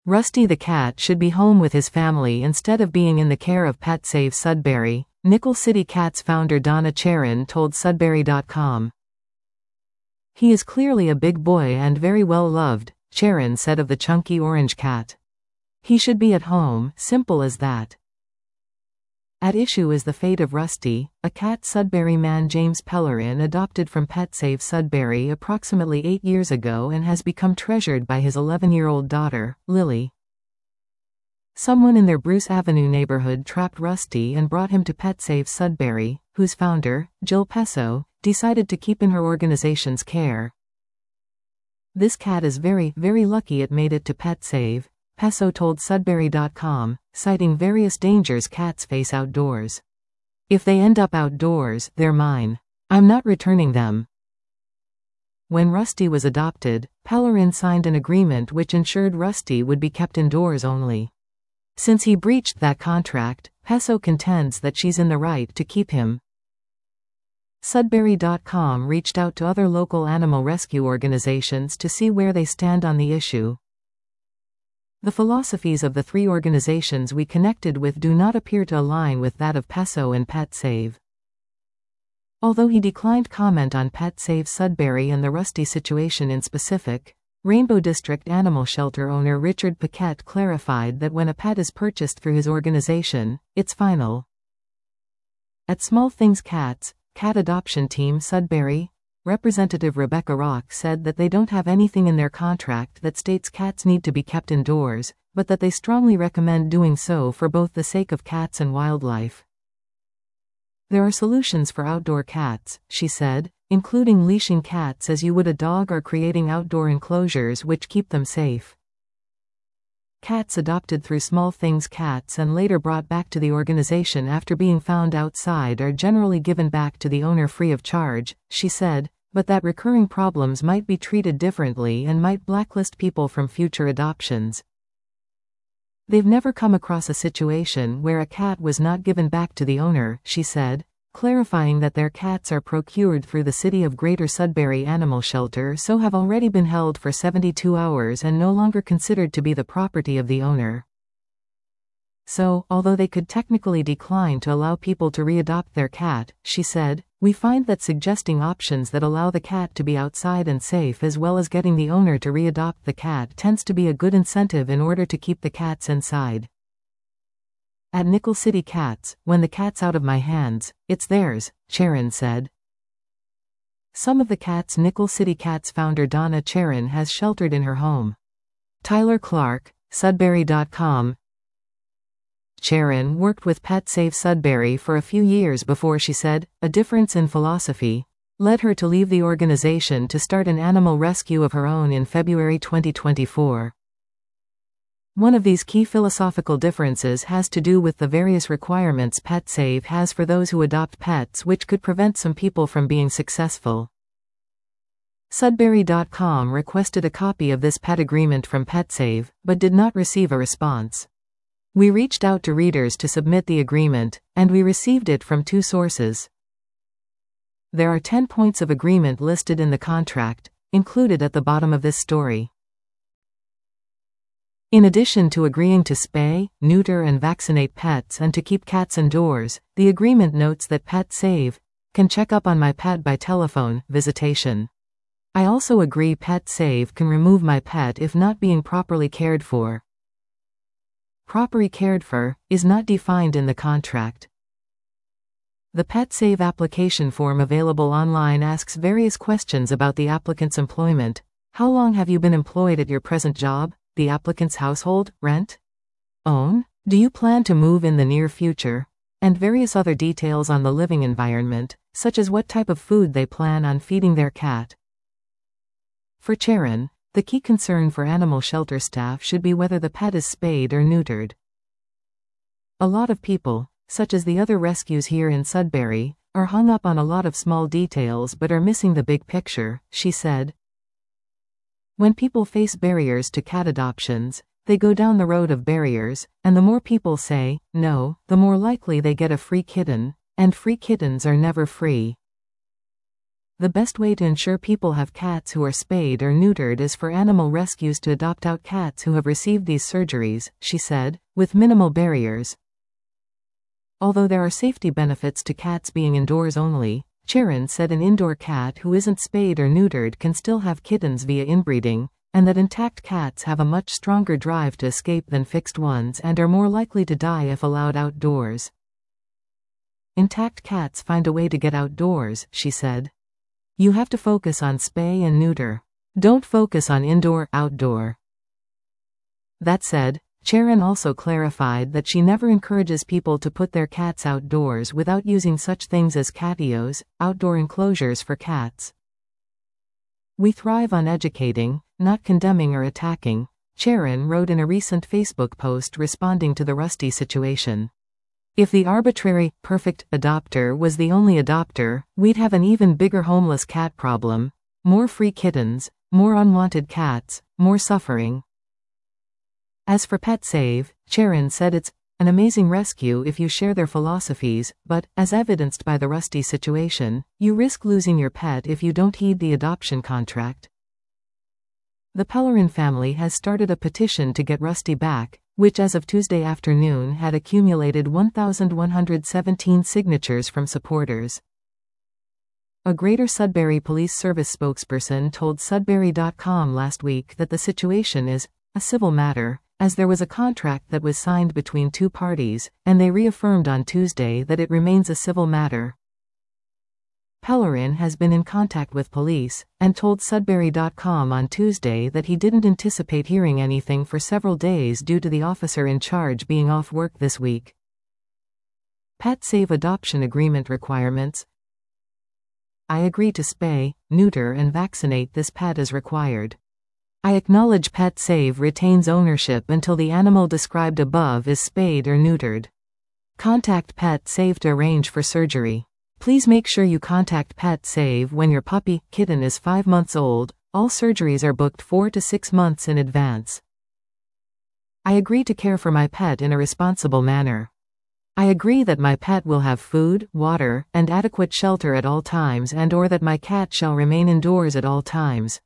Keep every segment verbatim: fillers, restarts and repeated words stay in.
Rusty the cat should be home with his family instead of being in the care of PetSave Sudbury, Nickel City Cats founder Donna Charon told Sudbury dot com. He is clearly a big boy and very well loved, Charon said of the chunky orange cat. He should be at home, simple as that. At issue is the fate of Rusty, a cat Sudbury man James Pellerin adopted from PetSave Sudbury approximately eight years ago and has become treasured by his eleven-year-old daughter, Lily. Someone in their Bruce Avenue neighborhood trapped Rusty and brought him to PetSave Sudbury, whose founder, Jill Pesso, decided to keep in her organization's care. This cat is very, very lucky it made it to PetSave, Pesso told Sudbury dot com, citing various dangers cats face outdoors. If they end up outdoors, they're mine. I'm not returning them. When Rusty was adopted, Pellerin signed an agreement which ensured Rusty would be kept indoors only. Since he breached that contract, Pesso contends that she's in the right to keep him. Sudbury dot com reached out to other local animal rescue organizations to see where they stand on the issue. The philosophies of the three organizations we connected with do not appear to align with that of Pesso and PetSave. Although he declined comment on PetSave Sudbury and the Rusty situation in specific, Rainbow District Animal Shelter owner Richard Paquette clarified that when a pet is purchased through his organization, it's final. At Small Things Cats, Cat Adoption Team Sudbury, Representative Rebecca Rock said that they don't have anything in their contract that states cats need to be kept indoors, but that they strongly recommend doing so for both the sake of cats and wildlife. There are solutions for outdoor cats, she said, including leashing cats as you would a dog or creating outdoor enclosures which keep them safe. Cats adopted through Small Things Cats and later brought back to the organization after being found outside are generally given back to the owner free of charge, she said, but that recurring problems might be treated differently and might blacklist people from future adoptions. They've never come across a situation where a cat was not given back to the owner, she said, clarifying that their cats are procured through the City of Greater Sudbury Animal Shelter so have already been held for seventy-two hours and no longer considered to be the property of the owner. So, although they could technically decline to allow people to readopt their cat, she said, we find that suggesting options that allow the cat to be outside and safe as well as getting the owner to readopt the cat tends to be a good incentive in order to keep the cats inside. At Nickel City Cats, when the cat's out of my hands, it's theirs, Charon said. Some of the cats Nickel City Cats founder Donna Charon has sheltered in her home. Tyler Clark, Sudbury dot com. Charon worked with PetSave Sudbury for a few years before she said, a difference in philosophy led her to leave the organization to start an animal rescue of her own in February twenty twenty-four. One of these key philosophical differences has to do with the various requirements PetSave has for those who adopt pets which could prevent some people from being successful. Sudbury dot com requested a copy of this pet agreement from PetSave, but did not receive a response. We reached out to readers to submit the agreement, and we received it from two sources. There are ten points of agreement listed in the contract, included at the bottom of this story. In addition to agreeing to spay, neuter and vaccinate pets and to keep cats indoors, the agreement notes that PetSave can check up on my pet by telephone visitation. I also agree PetSave can remove my pet if not being properly cared for. Properly cared for is not defined in the contract. The PetSave application form available online asks various questions about the applicant's employment. How long have you been employed at your present job? The applicant's household, rent, own? Do you plan to move in the near future? And various other details on the living environment, such as what type of food they plan on feeding their cat. For Charon, the key concern for animal shelter staff should be whether the pet is spayed or neutered. A lot of people, such as the other rescues here in Sudbury, are hung up on a lot of small details but are missing the big picture, she said. When people face barriers to cat adoptions, they go down the road of barriers, and the more people say no, the more likely they get a free kitten, and free kittens are never free. The best way to ensure people have cats who are spayed or neutered is for animal rescues to adopt out cats who have received these surgeries, she said, with minimal barriers. Although there are safety benefits to cats being indoors only, Charon said an indoor cat who isn't spayed or neutered can still have kittens via inbreeding, and that intact cats have a much stronger drive to escape than fixed ones and are more likely to die if allowed outdoors. Intact cats find a way to get outdoors, she said. You have to focus on spay and neuter. Don't focus on indoor-outdoor. That said, Charon also clarified that she never encourages people to put their cats outdoors without using such things as catios, outdoor enclosures for cats. We thrive on educating, not condemning or attacking, Charon wrote in a recent Facebook post responding to the Rusty situation. If the arbitrary, perfect adopter was the only adopter, we'd have an even bigger homeless cat problem, more free kittens, more unwanted cats, more suffering. As for PetSave, Charon said it's an amazing rescue if you share their philosophies, but, as evidenced by the Rusty situation, you risk losing your pet if you don't heed the adoption contract. The Pellerin family has started a petition to get Rusty back, which as of Tuesday afternoon had accumulated one thousand one hundred seventeen signatures from supporters. A Greater Sudbury Police Service spokesperson told Sudbury dot com last week that the situation is a civil matter, as there was a contract that was signed between two parties, and they reaffirmed on Tuesday that it remains a civil matter. Pellerin has been in contact with police, and told Sudbury dot com on Tuesday that he didn't anticipate hearing anything for several days due to the officer in charge being off work this week. PetSave adoption agreement requirements. I agree to spay, neuter and vaccinate this pet as required. I acknowledge PetSave retains ownership until the animal described above is spayed or neutered. Contact PetSave to arrange for surgery. Please make sure you contact PetSave when your puppy, kitten is five months old. All surgeries are booked four to six months in advance. I agree to care for my pet in a responsible manner. I agree that my pet will have food, water, and adequate shelter at all times and or that my cat shall remain indoors at all times.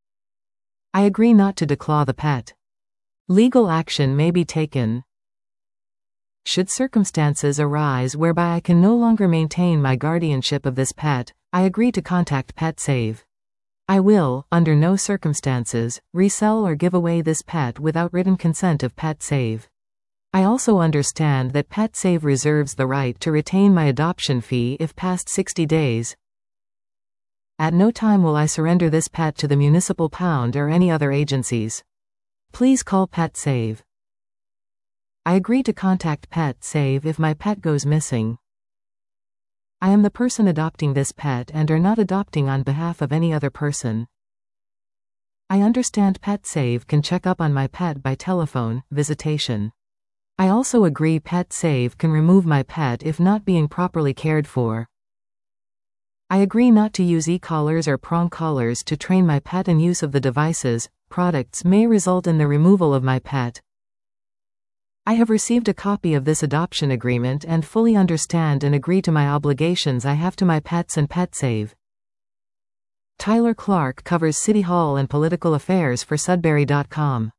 I agree not to declaw the pet. Legal action may be taken. Should circumstances arise whereby I can no longer maintain my guardianship of this pet, I agree to contact PetSave. I will, under no circumstances, resell or give away this pet without written consent of PetSave. I also understand that PetSave reserves the right to retain my adoption fee if past sixty days. At no time will I surrender this pet to the municipal pound or any other agencies. Please call PetSave. I agree to contact PetSave if my pet goes missing. I am the person adopting this pet and are not adopting on behalf of any other person. I understand PetSave can check up on my pet by telephone, visitation. I also agree PetSave can remove my pet if not being properly cared for. I agree not to use e-collars or prong collars to train my pet, and use of the devices, products may result in the removal of my pet. I have received a copy of this adoption agreement and fully understand and agree to my obligations I have to my pets and PetSave. Tyler Clark covers City Hall and political affairs for Sudbury dot com.